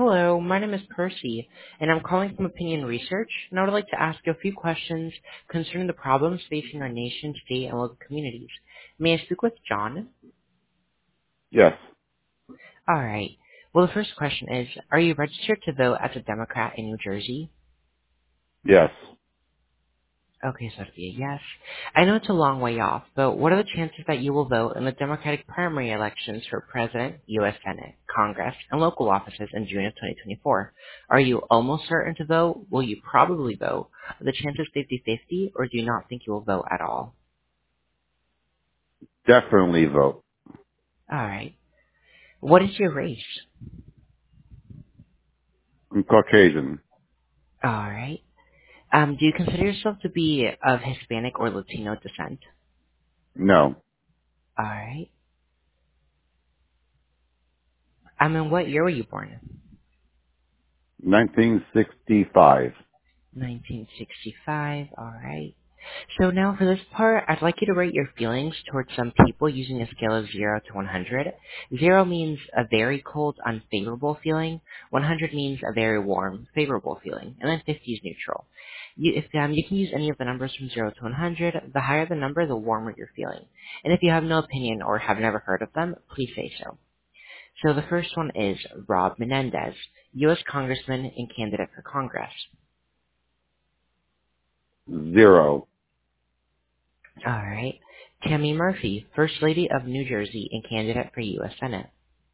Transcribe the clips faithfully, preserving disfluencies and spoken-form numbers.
Hello, my name is Percy, and I'm calling from Opinion Research, and I would like to ask you a few questions concerning the problems facing our nation, state, and local communities. May I speak with John? Yes. All right. Well, the first question is, are you registered to vote as a Democrat in New Jersey? Yes. Okay, so that'd be a yes. I know it's a long way off, but what are the chances that you will vote in the Democratic primary elections for President, U S Senate, Congress, and local offices in June of twenty twenty-four? Are you almost certain to vote? Will you probably vote? Are the chances fifty-fifty, or do you not think you will vote at all? Definitely vote. All right. What is your race? I'm Caucasian. All right. Um, do you consider yourself to be of Hispanic or Latino descent? No. All right. Um, in what year were you born? nineteen sixty-five. nineteen sixty-five. All right. So now for this part, I'd like you to rate your feelings towards some people using a scale of zero to one hundred. zero means a very cold, unfavorable feeling. one hundred means a very warm, favorable feeling. And then fifty is neutral. You, if, um, you can use any of the numbers from zero to one hundred. The higher the number, the warmer you're feeling. And if you have no opinion or have never heard of them, please say so. So the first one is Rob Menendez, U S Congressman and candidate for Congress. Zero. All right. Tammy Murphy, First Lady of New Jersey and candidate for U S Senate.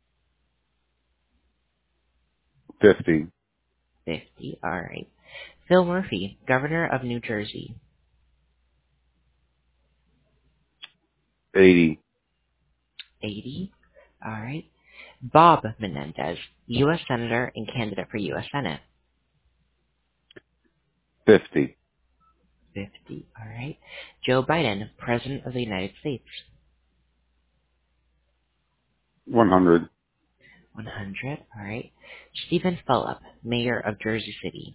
fifty. fifty. All right. Phil Murphy, Governor of New Jersey. eighty. eighty. All right. Bob Menendez, U S Senator and candidate for U S Senate. fifty. fifty. All right. Joe Biden, President of the United States. one hundred. one hundred. All right. Stephen Fulop, Mayor of Jersey City.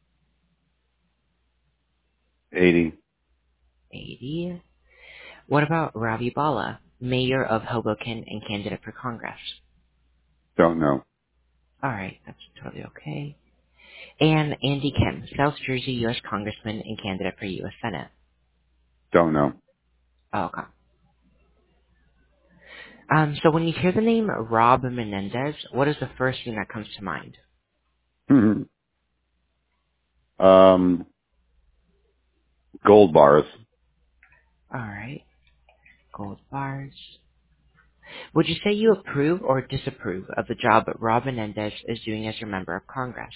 eighty. eighty. What about Ravi Bala, Mayor of Hoboken and candidate for Congress? Don't know. All right. That's totally okay. And Andy Kim, South Jersey U S Congressman and candidate for U S Senate. Don't know. Oh, okay. Um, so when you hear the name Rob Menendez, what is the first thing that comes to mind? um, gold bars. All right. Gold bars. Would you say you approve or disapprove of the job that Rob Menendez is doing as your member of Congress?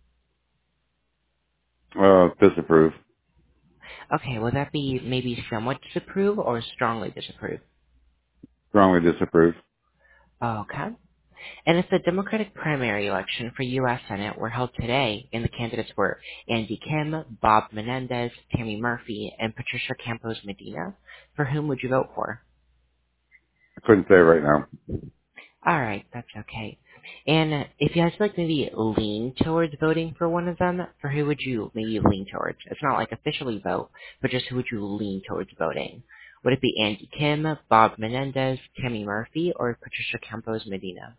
Uh, disapprove. Okay, would that be maybe somewhat disapprove or strongly disapprove? Strongly disapprove. Okay. And if the Democratic primary election for U S Senate were held today, and the candidates were Andy Kim, Bob Menendez, Tammy Murphy, and Patricia Campos Medina, for whom would you vote for? I couldn't say right now. All right, that's okay. And if you had to like maybe lean towards voting for one of them, for who would you maybe lean towards? It's not like officially vote, but just who would you lean towards voting? Would it be Andy Kim, Bob Menendez, Tammy Murphy, or Patricia Campos Medina?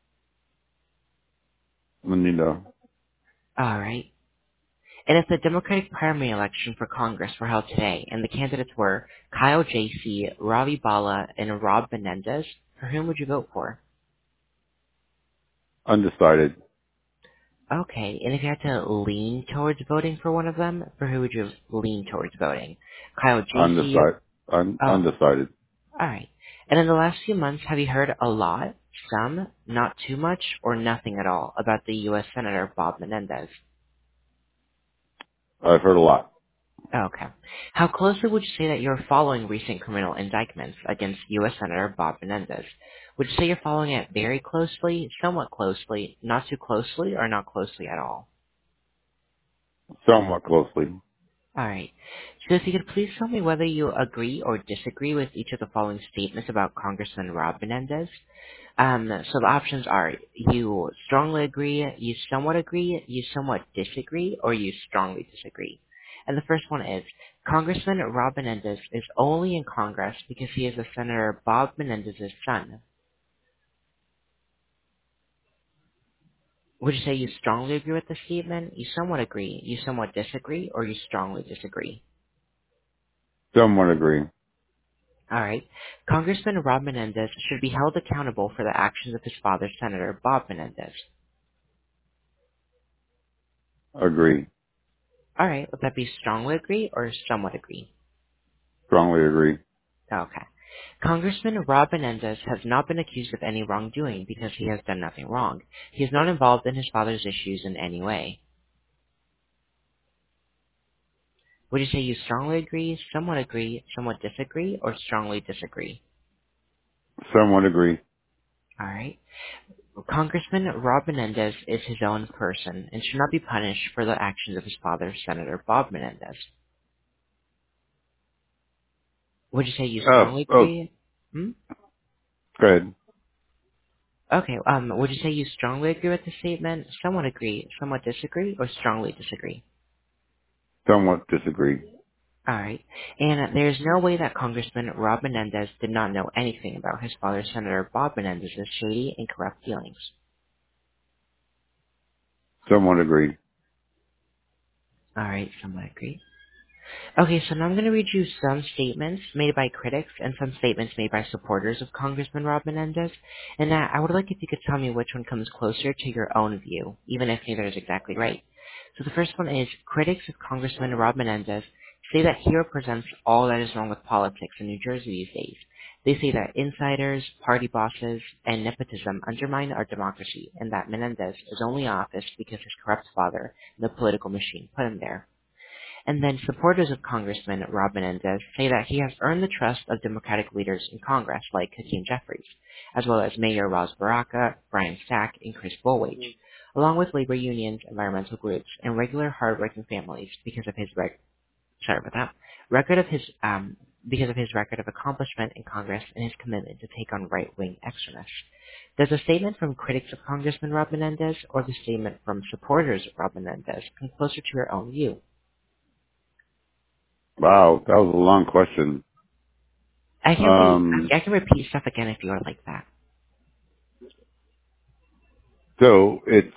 Menino. All right. And if the Democratic primary election for Congress were held today, and the candidates were Kyle Jasey, Ravi Bala, and Rob Menendez, for whom would you vote for? Undecided. Okay, and if you had to lean towards voting for one of them, for who would you lean towards voting? Kyle Jasey? Undecided. Un- Oh, undecided. alright. And in the last few months, have you heard a lot, some, not too much, or nothing at all about the U S Senator Bob Menendez? I've heard a lot. Okay. How closely would you say that you're following recent criminal indictments against U S Senator Bob Menendez? Would you say you're following it very closely, somewhat closely, not too closely, or not closely at all? Somewhat closely. All right. So if you could please tell me whether you agree or disagree with each of the following statements about Congressman Rob Menendez. Um, so the options are you strongly agree, you somewhat agree, you somewhat disagree, or you strongly disagree. And the first one is Congressman Rob Menendez is only in Congress because he is a Senator Bob Menendez's son. Would you say you strongly agree with the statement, you somewhat agree, you somewhat disagree, or you strongly disagree? Somewhat agree. All right. Congressman Rob Menendez should be held accountable for the actions of his father, Senator Bob Menendez. Agree. All right. Would that be strongly agree or somewhat agree? Strongly agree. Okay. Congressman Rob Menendez has not been accused of any wrongdoing because he has done nothing wrong. He is not involved in his father's issues in any way. Would you say you strongly agree, somewhat agree, somewhat disagree, or strongly disagree? Somewhat agree. All right. Congressman Rob Menendez is his own person and should not be punished for the actions of his father, Senator Bob Menendez. Would you say you Oh, strongly oh, agree? Hmm? go ahead. Okay, um, would you say you strongly agree with the statement, somewhat agree, somewhat disagree, or strongly disagree? Somewhat disagree. Alright, and there's no way that Congressman Rob Menendez did not know anything about his father, Senator Bob Menendez's shady and corrupt dealings. Somewhat agree. Alright, somewhat agree. Okay, so now I'm going to read you some statements made by critics and some statements made by supporters of Congressman Rob Menendez, and uh, I would like if you could tell me which one comes closer to your own view, even if neither is exactly right. So the first one is, critics of Congressman Rob Menendez say that he represents all that is wrong with politics in New Jersey these days. They say that insiders, party bosses, and nepotism undermine our democracy, and that Menendez is only in office because his corrupt father and the political machine put him there. And then supporters of Congressman Rob Menendez say that he has earned the trust of Democratic leaders in Congress like Hakeem Jeffries, as well as Mayor Ross Baraka, Brian Stack, and Chris Bullwage, along with labor unions, environmental groups, and regular hardworking families because of his rec- sorry about that record of his um because of his record of accomplishment in Congress and his commitment to take on right-wing extremists. Does the statement from critics of Congressman Rob Menendez or the statement from supporters of Rob Menendez come closer to your own view? Wow, that was a long question. I can re- Um, I can repeat stuff again if you would like that. so it's,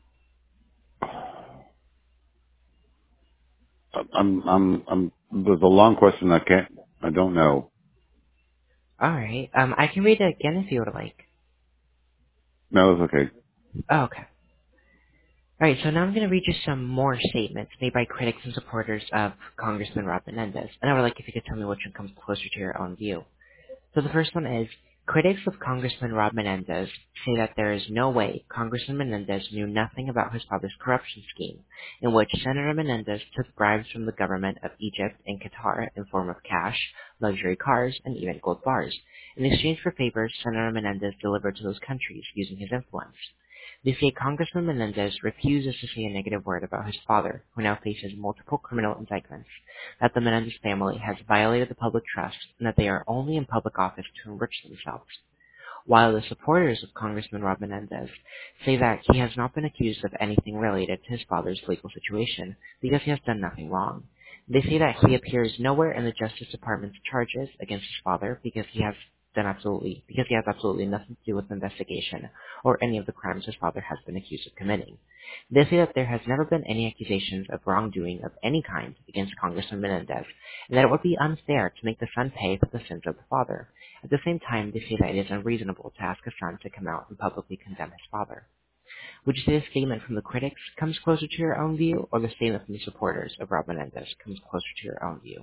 I'm, I'm, I'm, there's a long question I can't, I don't know. All right. Um, I can read it again if you would like. No, it's okay. Oh, okay. All right. So now I'm going to read you some more statements made by critics and supporters of Congressman Rob Menendez, and I would like if you could tell me which one comes closer to your own view. So the first one is, critics of Congressman Rob Menendez say that there is no way Congressman Menendez knew nothing about his father's corruption scheme, in which Senator Menendez took bribes from the government of Egypt and Qatar in form of cash, luxury cars, and even gold bars, in exchange for favors Senator Menendez delivered to those countries using his influence. They say Congressman Menendez refuses to say a negative word about his father, who now faces multiple criminal indictments, that the Menendez family has violated the public trust, and that they are only in public office to enrich themselves, while the supporters of Congressman Rob Menendez say that he has not been accused of anything related to his father's legal situation because he has done nothing wrong. They say that he appears nowhere in the Justice Department's charges against his father because he has done absolutely because he has absolutely nothing to do with the investigation or any of the crimes his father has been accused of committing. They say that there has never been any accusations of wrongdoing of any kind against Congressman Menendez, and that it would be unfair to make the son pay for the sins of the father. At the same time, they say that it is unreasonable to ask a son to come out and publicly condemn his father. Would you say the statement from the critics comes closer to your own view, or the statement from the supporters of Rob Menendez comes closer to your own view?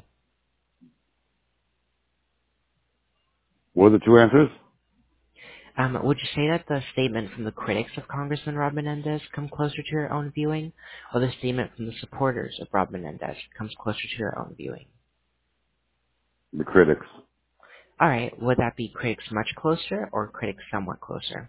What are the two answers? Um, would you say that the statement from the critics of Congressman Rob Menendez come closer to your own viewing, or the statement from the supporters of Rob Menendez comes closer to your own viewing? The critics. All right, would that be critics much closer or critics somewhat closer?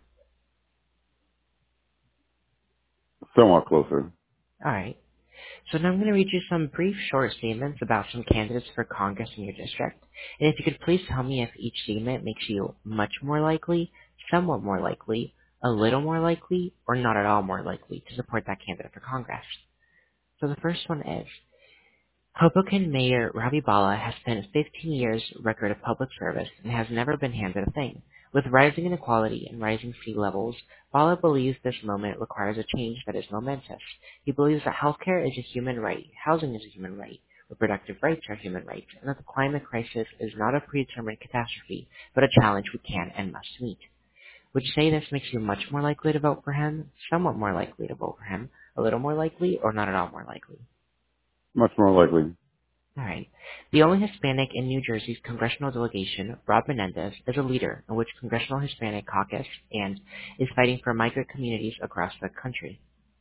Somewhat closer. All right. So now I'm going to read you some brief short statements about some candidates for Congress in your district. And if you could please tell me if each statement makes you much more likely, somewhat more likely, a little more likely, or not at all more likely to support that candidate for Congress. So the first one is, Hoboken Mayor Ravi Bala has spent fifteen years record of public service and has never been handed a thing, With rising inequality and rising sea levels, Bala believes this moment requires a change that is momentous. He believes that healthcare is a human right, housing is a human right, reproductive rights are human rights, and that the climate crisis is not a predetermined catastrophe, but a challenge we can and must meet. Would you say this makes you much more likely to vote for him, somewhat more likely to vote for him, a little more likely, or not at all more likely? Much more likely. All right. The only Hispanic in New Jersey's congressional delegation, Rob Menendez, is a leader in which Congressional Hispanic Caucus and is fighting for migrant communities across the country.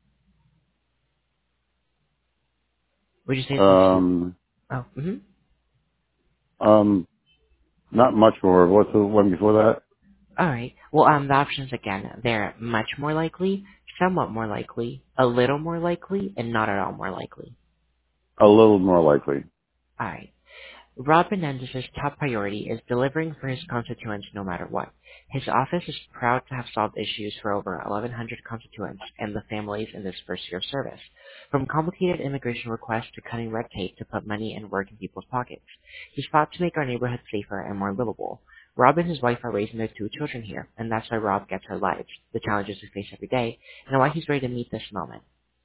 Would you say this makes you? Um, Oh, mm-hmm. um, not much more. What's the one before that? All right. Well, um, the options again, they're much more likely, somewhat more likely, a little more likely, and not at all more likely. A little more likely. All right. Rob Menendez's top priority is delivering for his constituents no matter what. His office is proud to have solved issues for over eleven hundred constituents and the families in this first year of service, from complicated immigration requests to cutting red tape to put money and work in people's pockets. He's fought to make our neighborhood safer and more livable. Rob and his wife are raising their two children here, and that's why Rob gets our lives, the challenges we face every day, and why he's ready to meet this moment.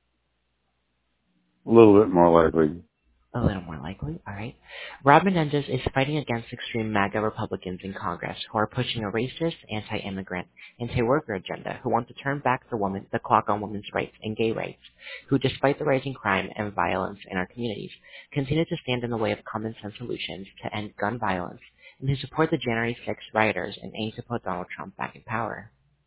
A little bit more likely. A little more likely, all right. Rob Menendez is fighting against extreme MAGA Republicans in Congress who are pushing a racist, anti-immigrant, anti-worker agenda, who want to turn back the woman, the clock on women's rights and gay rights, who, despite the rising crime and violence in our communities, continue to stand in the way of common sense solutions to end gun violence, and who support the January sixth rioters and aim to put Donald Trump back in power.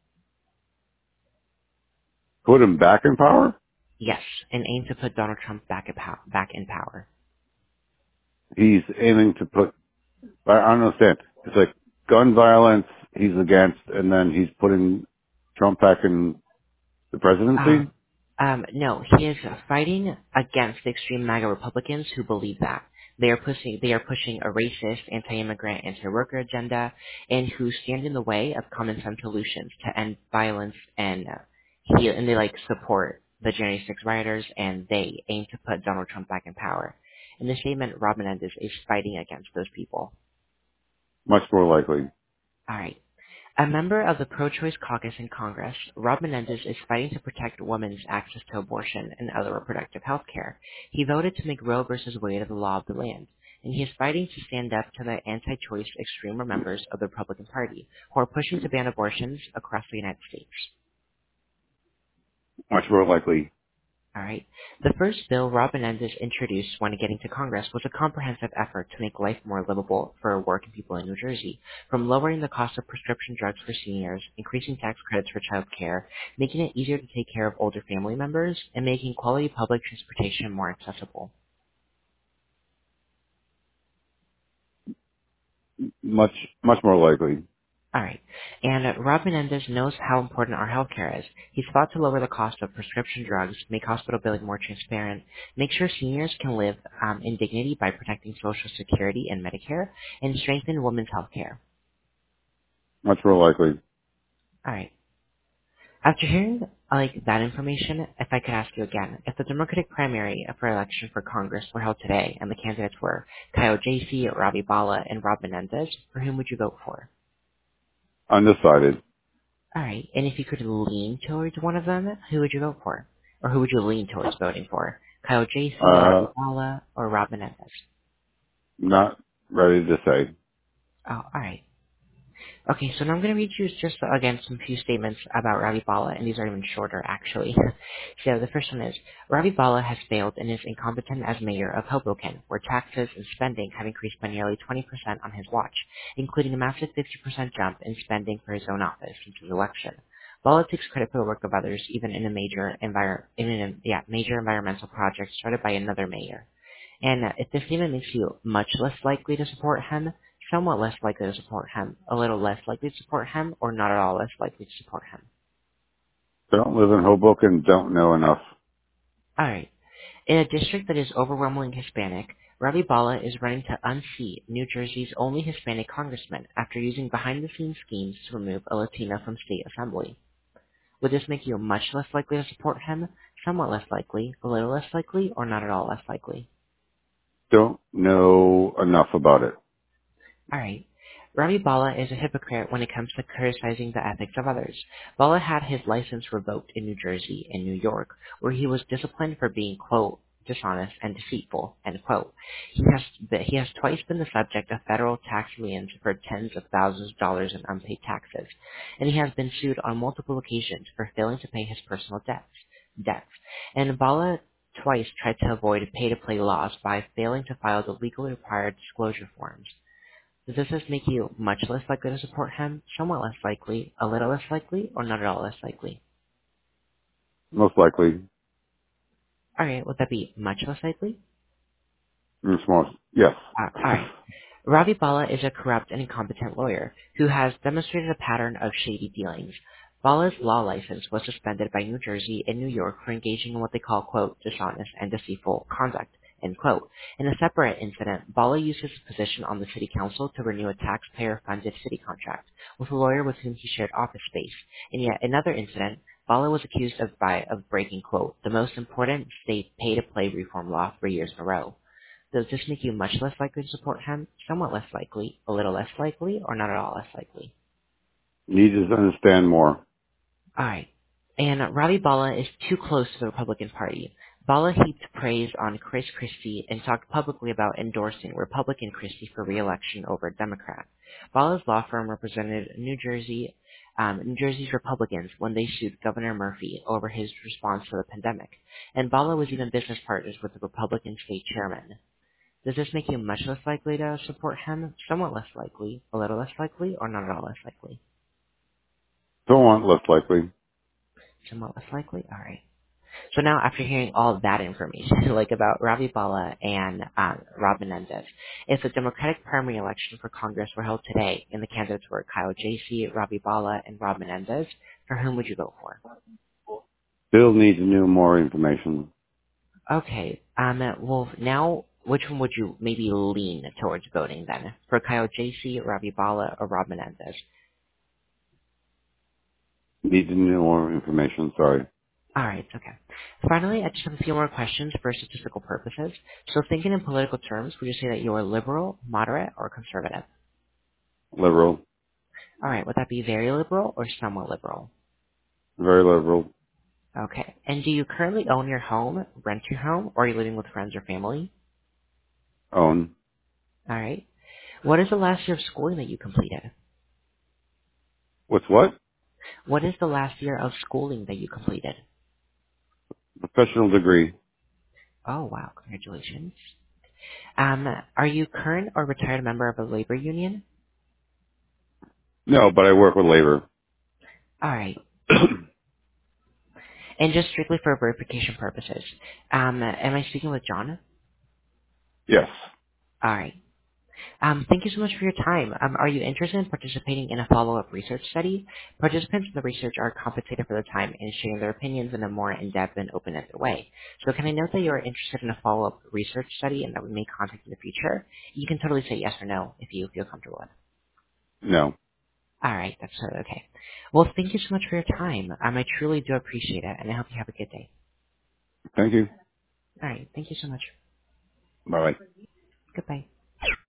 Put him back in power? Yes, and aim to put Donald Trump back in, pow- back in power. He's aiming to put, I don't understand. It's like gun violence he's against, and then he's putting Trump back in the Um, presidency? um, no, he is fighting against the extreme MAGA Republicans who believe that. They are pushing, they are pushing a racist, anti-immigrant, anti-worker agenda, and who stand in the way of common sense solutions to end violence and uh, he and they like support the January sixth rioters, and they aim to put Donald Trump back in power. In the statement, Rob Menendez is fighting against those people. Much more likely. All right. A member of the pro-choice caucus in Congress, Rob Menendez is fighting to protect women's access to abortion and other reproductive health care. He voted to make Roe versus Wade the law of the land, and he is fighting to stand up to the anti-choice extreme members of the Republican Party who are pushing to ban abortions across the United States. Much more likely. All right. The first bill Rob Menendez introduced when getting to Congress was a comprehensive effort to make life more livable for working people in New Jersey, from lowering the cost of prescription drugs for seniors, increasing tax credits for child care, making it easier to take care of older family members, and making quality public transportation more accessible. Much, much more likely. All right. And uh, Rob Menendez knows how important our healthcare is. He's fought to lower the cost of prescription drugs, make hospital billing more transparent, make sure seniors can live um, in dignity by protecting Social Security and Medicare, and strengthen women's healthcare. Much more likely. All right. After hearing like that information, if I could ask you again, if the Democratic primary for election for Congress were held today and the candidates were Kyle Jasey, Ravi Bala, and Rob Menendez, for whom would you vote for? Undecided. All right. And if you could lean towards one of them, who would you vote for? Or who would you lean towards voting for? Kyle Jasey, Uh, Bala, or Rob Menendez? not ready to say. Oh, all right. Okay, so now I'm going to read you just, again, some few statements about Ravi Bala, and these are even shorter, actually. So the first one is, Ravi Bala has failed and is incompetent as mayor of Hoboken, where taxes and spending have increased by nearly twenty percent on his watch, including a massive fifty percent jump in spending for his own office since his election. Bala takes credit for the work of others, even in a major, envir- in a, yeah, major environmental project started by another mayor. And uh, if this statement makes you much less likely to support him, somewhat less likely to support him, a little less likely to support him, or not at all less likely to support him. Don't live in Hoboken, don't know enough. Alright. In a district that is overwhelmingly Hispanic, Ravi Bala is running to unseat New Jersey's only Hispanic congressman after using behind-the-scenes schemes to remove a Latino from state assembly. Would this make you much less likely to support him, somewhat less likely, a little less likely, or not at all less likely? Don't know enough about it. Alright. Ravi Bala is a hypocrite when it comes to criticizing the ethics of others. Bala had his license revoked in New Jersey and New York, where he was disciplined for being, quote, dishonest and deceitful, end quote. He has, be- he has twice been the subject of federal tax liens for tens of thousands of dollars in unpaid taxes, and he has been sued on multiple occasions for failing to pay his personal debts. debts. And Bala twice tried to avoid pay-to-play laws by failing to file the legally required disclosure forms. Does this just make you much less likely to support him, somewhat less likely, a little less likely, or not at all less likely? Most likely. Alright, would that be much less likely? In small, yes. Uh, alright. Ravi Bala is a corrupt and incompetent lawyer who has demonstrated a pattern of shady dealings. Bala's law license was suspended by New Jersey and New York for engaging in what they call, quote, dishonest and deceitful conduct, end quote. In a separate incident, Bala used his position on the city council to renew a taxpayer-funded city contract with a lawyer with whom he shared office space. In yet another incident, Bala was accused of, by, of breaking, quote, the most important state pay-to-play reform law three years in a row. Does this make you much less likely to support him, somewhat less likely, a little less likely, or not at all less likely? Need to understand more. Alright. And Ravi Bala is too close to the Republican Party. Bala heaped praise on Chris Christie and talked publicly about endorsing Republican Christie for re-election over Democrat. Bala's law firm represented New Jersey, um, New Jersey's Republicans when they sued Governor Murphy over his response to the pandemic. And Bala was even business partners with the Republican state chairman. Does this make you much less likely to support him, somewhat less likely, a little less likely, or not at all less likely? Don't want less likely. Somewhat less likely? Alright. So now after hearing all that information, like about Ravi Bala and um, Rob Menendez, if the Democratic primary election for Congress were held today and the candidates were Kyle Jasey, Ravi Bala, and Rob Menendez, for whom would you vote for? Still need to know more information. Okay, um, well now, which one would you maybe lean towards voting then? For Kyle Jasey, Ravi Bala, or Rob Menendez? Need to know more information, sorry. All right, okay. Finally, I just have a few more questions for statistical purposes. So thinking in political terms, would you say that you are liberal, moderate, or conservative? Liberal. All right, would that be very liberal or somewhat liberal? Very liberal. Okay. And do you currently own your home, rent your home, or are you living with friends or family? Own. All right. What is the last year of schooling that you completed? What's what? What is the last year of schooling that you completed? Professional degree. Oh, wow. Congratulations. Um, are you current or retired member of a labor union? No, but I work with labor. All right. And just strictly for verification purposes, um, am I speaking with John? Yes. All right. Um, thank you so much for your time. Um, are you interested in participating in a follow-up research study? Participants in the research are compensated for their time in sharing their opinions in a more in-depth and open-ended way. So can I note that you are interested in a follow-up research study and that we may contact in the future? You can totally say yes or no if you feel comfortable with it. No. All right, that's totally okay. Well, thank you so much for your time. Um, I truly do appreciate it, and I hope you have a good day. Thank you. All right, thank you so much. Bye bye. Goodbye.